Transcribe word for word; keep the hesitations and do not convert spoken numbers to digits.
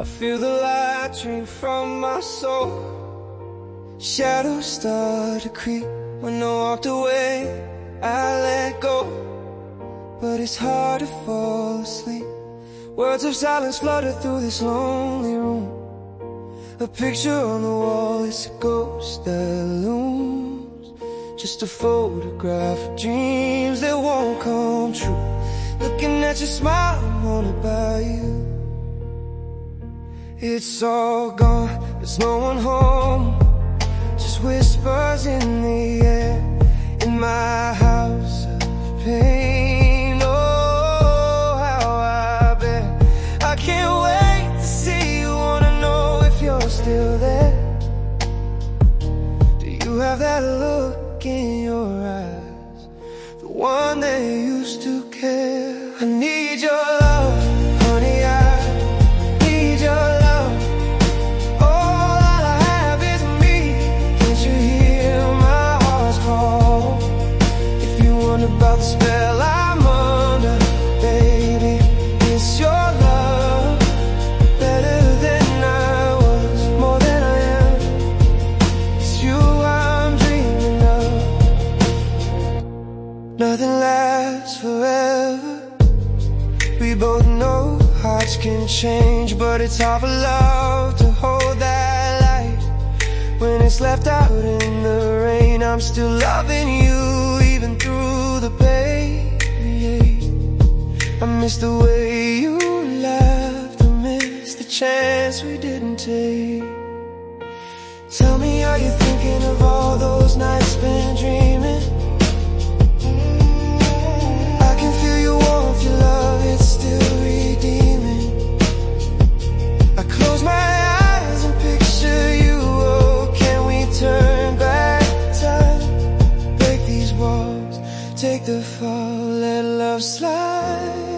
I feel the light drain from my soul. Shadows start to creep. When I walked away, I let go, but it's hard to fall asleep. Words of silence flutter through this lonely room. A picture on the wall is a ghost that looms, just a photograph of dreams that won't come true. Looking at your smile, I'm haunted by you. It's all gone, there's no one home, just whispers in the air, in my house of pain. Oh, how I bear. I can't wait to see you, wanna know if you're still there. Do you have that look in your eyes, the one that used to care? I need your love, honey, I need your love. All I have is me. Can't you hear my heart's call? If you wonder about the spell I'm under, baby, it's your love. Better than I was, more than I am. It's you I'm dreaming of. Nothing lasts forever. We both know hearts can change, but it's hard for love to hold that light when it's left out in the rain. I'm still loving you even through the pain. I miss the way you laughed, I miss the chance we didn't take. Tell me, are you thinking of all those nights spent dreaming? I can feel your warmth, your love, it's still redeeming. I close my eyes and picture you. Oh, can we turn back time? Break these walls, take the fall, let love slide.